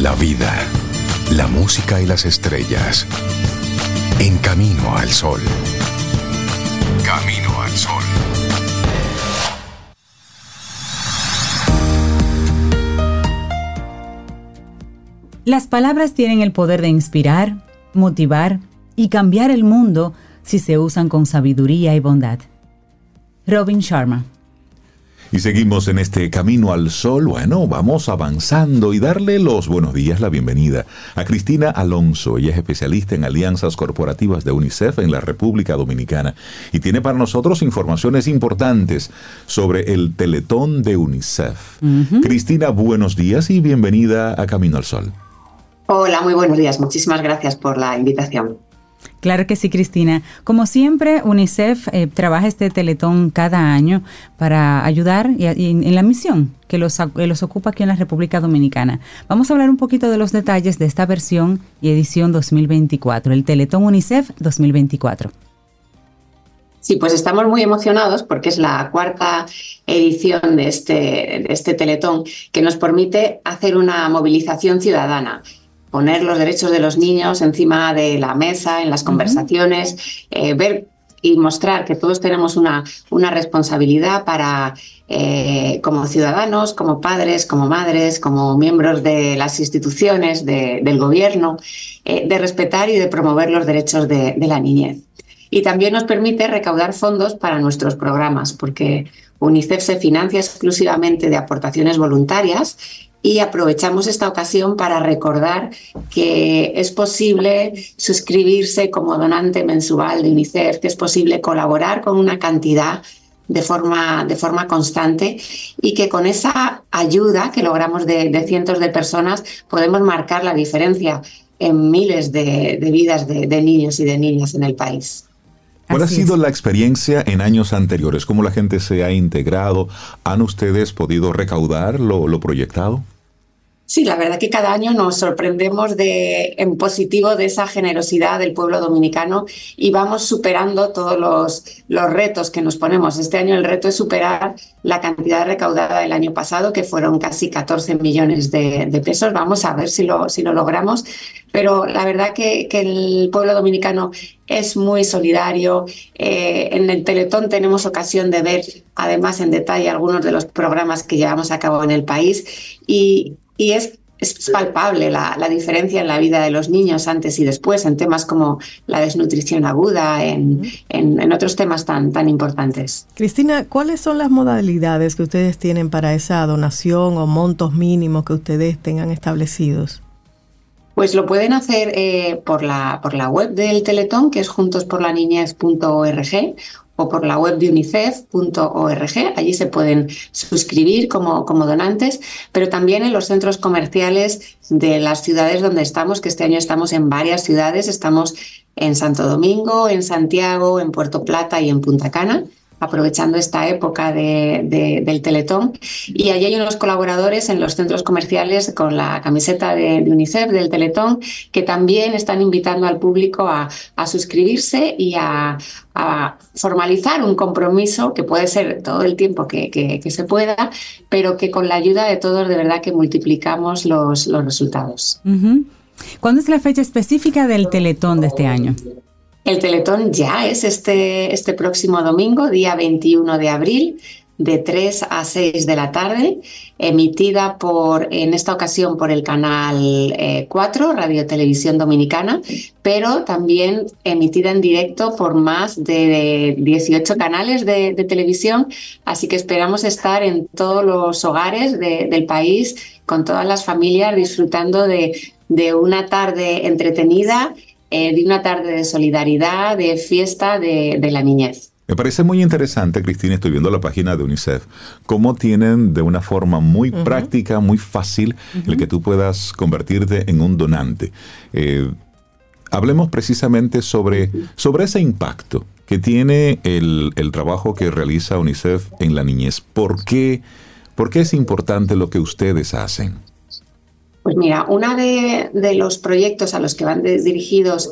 la vida, la música y las estrellas. En Camino al Sol. Camino al Sol. Las palabras tienen el poder de inspirar, motivar y cambiar el mundo si se usan con sabiduría y bondad. Robin Sharma. Y seguimos en este Camino al Sol. Bueno, vamos avanzando y darle los buenos días, la bienvenida a Cristina Alonso. Ella es especialista en alianzas corporativas de UNICEF en la República Dominicana y tiene para nosotros informaciones importantes sobre el Teletón de UNICEF. Cristina, buenos días y bienvenida a Camino al Sol. Hola, muy buenos días. Muchísimas gracias por la invitación. Claro que sí, Cristina. Como siempre, UNICEF trabaja este Teletón cada año para ayudar en la misión que los ocupa aquí en la República Dominicana. Vamos a hablar un poquito de los detalles de esta versión y edición 2024, el Teletón UNICEF 2024. Sí, pues estamos muy emocionados porque es la cuarta edición de este Teletón que nos permite hacer una movilización ciudadana. Poner los derechos de los niños encima de la mesa, en las conversaciones, ver y mostrar que todos tenemos una responsabilidad para, como ciudadanos, como padres, como madres, como miembros de las instituciones, del gobierno, de respetar y de promover los derechos de la niñez. Y también nos permite recaudar fondos para nuestros programas, porque UNICEF se financia exclusivamente de aportaciones voluntarias. Y aprovechamos esta ocasión para recordar que es posible suscribirse como donante mensual de UNICEF, que es posible colaborar con una cantidad de forma constante y que con esa ayuda que logramos de cientos de personas podemos marcar la diferencia en miles de vidas de niños y de niñas en el país. ¿Cuál ha sido la experiencia en años anteriores? ¿Cómo la gente se ha integrado? ¿Han ustedes podido recaudar lo proyectado? Sí, la verdad que cada año nos sorprendemos en positivo de esa generosidad del pueblo dominicano y vamos superando todos los retos que nos ponemos. Este año el reto es superar la cantidad recaudada del año pasado, que fueron casi 14 millones de pesos. Vamos a ver si lo logramos. Pero la verdad que el pueblo dominicano es muy solidario. En el Teletón tenemos ocasión de ver, además, en detalle algunos de los programas que llevamos a cabo en el país y es palpable la diferencia en la vida de los niños antes y después, en temas como la desnutrición aguda, en otros temas tan importantes. Cristina, ¿cuáles son las modalidades que ustedes tienen para esa donación o montos mínimos que ustedes tengan establecidos? Pues lo pueden hacer por la web del Teletón, que es juntosporlaniñez.org, o por la web de unicef.org. Allí se pueden suscribir como donantes, pero también en los centros comerciales de las ciudades donde estamos, que este año estamos en varias ciudades. Estamos en Santo Domingo, en Santiago, en Puerto Plata y en Punta Cana, aprovechando esta época del Teletón. Y allí hay unos colaboradores en los centros comerciales con la camiseta de UNICEF del Teletón que también están invitando al público a suscribirse y a formalizar un compromiso que puede ser todo el tiempo que se pueda, pero que con la ayuda de todos de verdad que multiplicamos los resultados. ¿Cuándo es la fecha específica del Teletón de este año? El Teletón ya es este próximo domingo, día 21 de abril, de 3 a 6 de la tarde, emitida en esta ocasión por el canal 4, Radio Televisión Dominicana, pero también emitida en directo por más de 18 canales de televisión, así que esperamos estar en todos los hogares del país, con todas las familias, disfrutando de una tarde entretenida, de una tarde de solidaridad, de fiesta de la niñez. Me parece muy interesante, Cristina, estoy viendo la página de UNICEF, cómo tienen de una forma muy práctica, muy fácil, el que tú puedas convertirte en un donante. Hablemos precisamente sobre ese impacto que tiene el trabajo que realiza UNICEF en la niñez. ¿Por qué es importante lo que ustedes hacen? Pues mira, uno de los proyectos a los que van dirigidos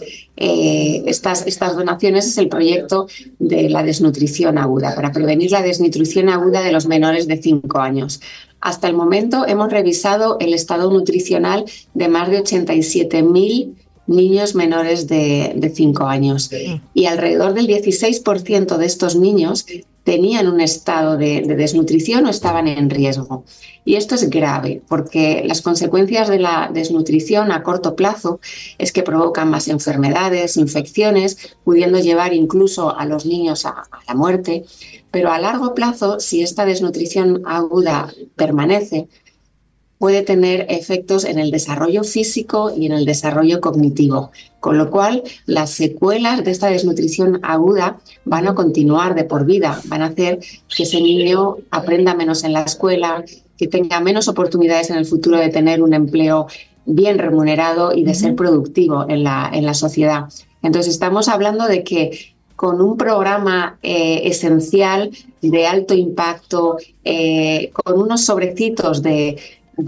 estas donaciones es el proyecto de la desnutrición aguda, para prevenir la desnutrición aguda de los menores de 5 años. Hasta el momento hemos revisado el estado nutricional de más de 87.000 niños menores de 5 años y alrededor del 16% de estos niños tenían un estado de desnutrición o estaban en riesgo. Y esto es grave porque las consecuencias de la desnutrición a corto plazo es que provocan más enfermedades, infecciones, pudiendo llevar incluso a los niños a la muerte. Pero a largo plazo, si esta desnutrición aguda permanece, puede tener efectos en el desarrollo físico y en el desarrollo cognitivo, con lo cual las secuelas de esta desnutrición aguda van a continuar de por vida, van a hacer que ese niño aprenda menos en la escuela, que tenga menos oportunidades en el futuro de tener un empleo bien remunerado y de ser productivo en la sociedad. Entonces estamos hablando de que con un programa esencial de alto impacto, con unos sobrecitos de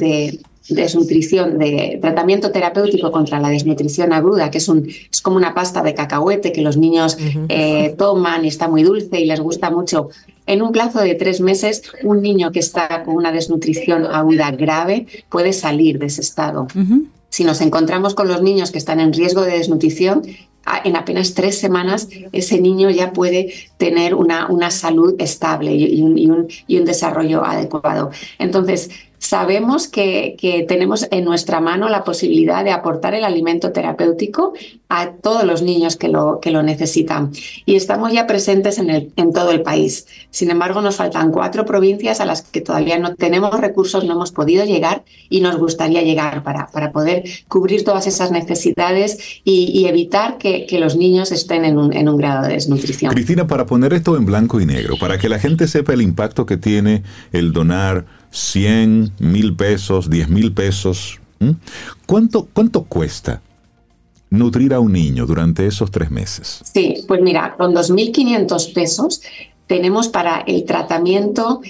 desnutrición, de tratamiento terapéutico contra la desnutrición aguda, que es como una pasta de cacahuete que los niños toman y está muy dulce y les gusta mucho. En un plazo de 3 meses, un niño que está con una desnutrición aguda grave puede salir de ese estado. Si nos encontramos con los niños que están en riesgo de desnutrición, en apenas 3 semanas ese niño ya puede tener una salud estable y un desarrollo adecuado. Entonces, sabemos que tenemos en nuestra mano la posibilidad de aportar el alimento terapéutico a todos los niños que lo necesitan. Y estamos ya presentes en todo el país. Sin embargo, nos faltan 4 provincias a las que todavía no tenemos recursos, no hemos podido llegar y nos gustaría llegar para poder cubrir todas esas necesidades y evitar que los niños estén en un grado de desnutrición. Cristina, para poner esto en blanco y negro, para que la gente sepa el impacto que tiene el donar 100, 1,000 pesos, 10,000 pesos. ¿Cuánto cuesta nutrir a un niño durante esos 3 meses? Sí, pues mira, con 2.500 pesos tenemos para el tratamiento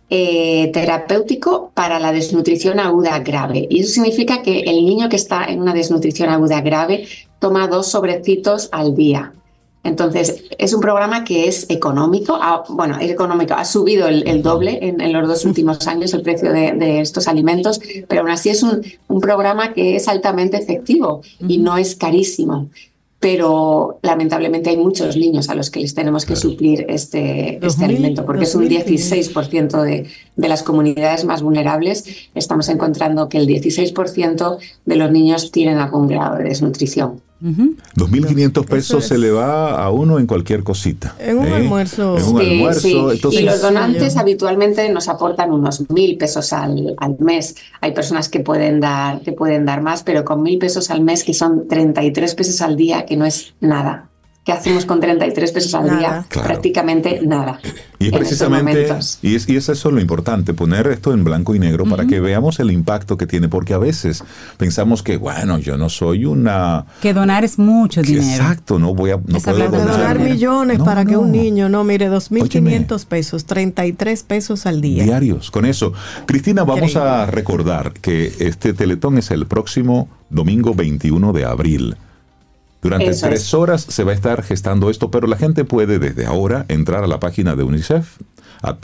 terapéutico para la desnutrición aguda grave. Y eso significa que el niño que está en una desnutrición aguda grave toma 2 sobrecitos al día. Entonces, es un programa que es económico. Es económico. Ha subido el doble en los 2 últimos años el precio de estos alimentos, pero aún así es un programa que es altamente efectivo y no es carísimo. Pero lamentablemente hay muchos niños a los que les tenemos que suplir este alimento, porque es un 16% de las comunidades más vulnerables. Estamos encontrando que el 16% de los niños tienen algún grado de desnutrición. 2.500 pesos se le va a uno en cualquier cosita. En un almuerzo. En un almuerzo. Sí. Entonces, y los donantes habitualmente nos aportan unos 1.000 pesos al mes. Hay personas que pueden dar más, pero con 1.000 pesos al mes, que son 33 pesos al día, que no es nada. ¿Qué hacemos con 33 pesos al día? Claro. Prácticamente nada. Y precisamente, y es eso es lo importante, poner esto en blanco y negro para que veamos el impacto que tiene, porque a veces pensamos que, bueno, yo no soy que donar es mucho dinero. Exacto, no puedo donar millones para que un niño, mire, 2.500 pesos, 33 pesos al día. Diarios, con eso. Cristina, vamos a recordar que este Teletón es el próximo domingo 21 de abril. Durante 3 horas se va a estar gestando esto, pero la gente puede desde ahora entrar a la página de UNICEF, a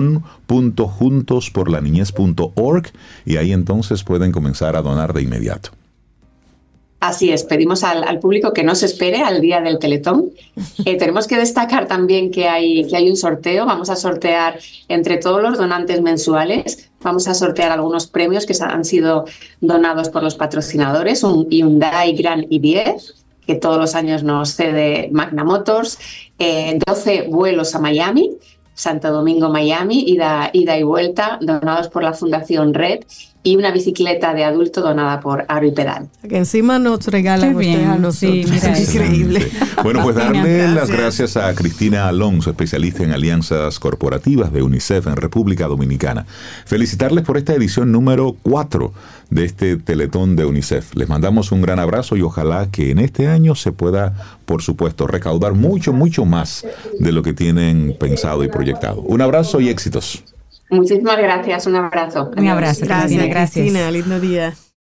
teletón.juntosporlaniñez.org, y ahí entonces pueden comenzar a donar de inmediato. Así es, pedimos al público que no se espere al día del Teletón. Tenemos que destacar también que hay un sorteo. Vamos a sortear entre todos los donantes mensuales. Vamos a sortear algunos premios que han sido donados por los patrocinadores, un Hyundai Grand i10, que todos los años nos cede Magna Motors, 12 vuelos a Miami, Santo Domingo, Miami, ida y vuelta, donados por la Fundación Red, y una bicicleta de adulto donada por Aro y Pedal. Que encima nos regalan ustedes a nosotros. Sí, mira, es increíble. Bueno, pues darle las gracias a Cristina Alonso, especialista en alianzas corporativas de UNICEF en República Dominicana. Felicitarles por esta edición número 4 de este Teletón de UNICEF. Les mandamos un gran abrazo y ojalá que en este año se pueda, por supuesto, recaudar mucho más de lo que tienen pensado y proyectado. Un abrazo y éxitos. Muchísimas gracias, un abrazo. Un abrazo, Cristina, lindo día.